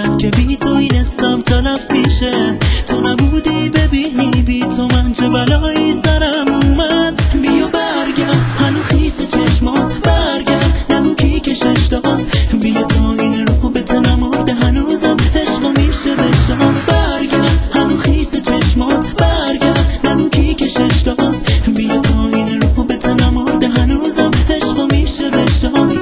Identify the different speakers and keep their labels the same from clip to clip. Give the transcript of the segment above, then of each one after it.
Speaker 1: کرد که بی تو این اسم تلف میشه. تو نبودی ببینی بی تو من چه بلایی سرم اومد. بیا برگرد هنو خیس چشمات، برگرد نگو کی کشش داد. بیا تا این رو به تنم مرده هنوزم عشقا میشه بشتاد. برگرد هنو خیس چشمات، برگرد نگو کی کشش داد. بیا تا این رو به تنم مرده هنوزم عشقا میشه بشتاد.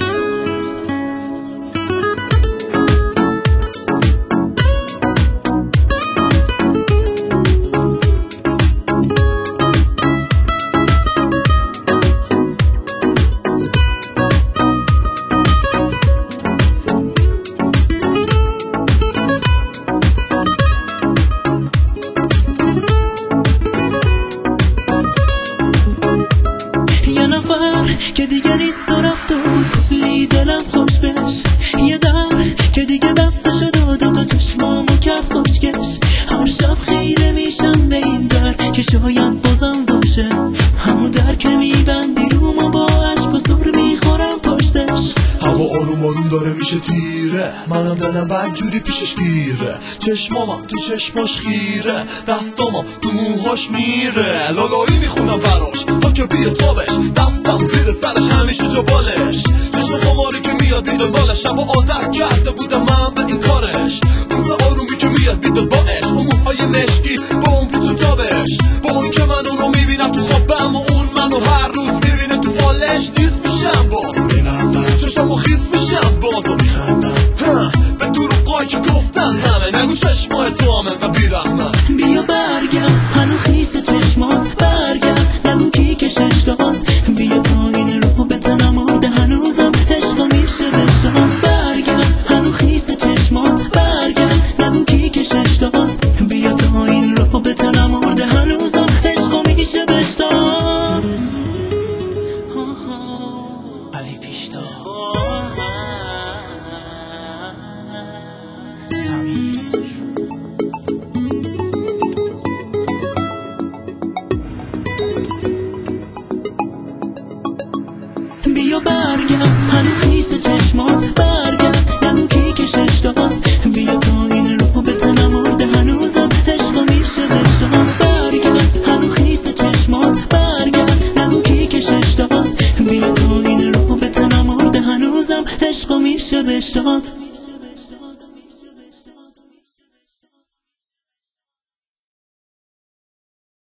Speaker 1: که دیگه نیست و رفت و بود کلی دلم خوش بهش. یه در که دیگه بسته شد و دوتا چشمامو کرد خوشگش. هر شب خیره میشم به این در که شاید بازم باشه. همون در که میبندی رومو با عشق و سر میخورم پشتش.
Speaker 2: هوا آروم آروم داره میشه تیره، منم دلم بدجوری پیشش گیره. چشمامم تو چشماش خیره، دستامم تو موهاش میره. لالایی میخونم براش تا که بیه تابش، دستم زیر سرش همیشه جا بالش. چشم خماری که میاد بیدل بالش، شب عادت کرده بودم من به این کارش. بوز آرومی که میاد بیدل باش، اون موهای مشکی با اون پیچ و تابش. با اون که من اون رو میبینم تو خوابم و اون منو هر روز میبینه تو فالش. نیست میشم باز بینم چشمو خیس میشم باز و میخندم به دروغایی که گفتن همه. نگو چشمای تو همه و بیرحمن.
Speaker 1: بیا برگرد هنو خیس چشمات، برگرد نگو کی کشش داد. بیا تا این رو به تنم مرده هنوزم عشقا میشه بشتاد. برگرد هنو خیس چشمات، برگرد نگو کی کشش داد. بیا تا این رو به تنم مرده هنوزم عشقا میشه بشتاد. علی پیشتاد بیا برگرد هنو خیس چشمات، برگرد نگو کی کشش داد. بیا تا این رو به تنم مرده هنوزم عشقا میشه بشتاد. برگرد هنو خیس چشمات، برگرد نگو کی کشش داد. بیا تا این رو به تنم مرده هنوزم عشقا میشه بشتاد.